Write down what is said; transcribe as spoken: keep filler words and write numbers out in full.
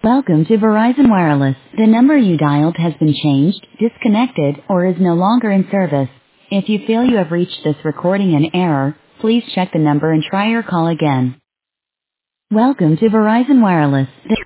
Welcome to Verizon Wireless. The number you dialed has been changed, disconnected, or is no longer in service. If you feel you have reached this recording in error, please check the number and try your call again. Welcome to Verizon Wireless. The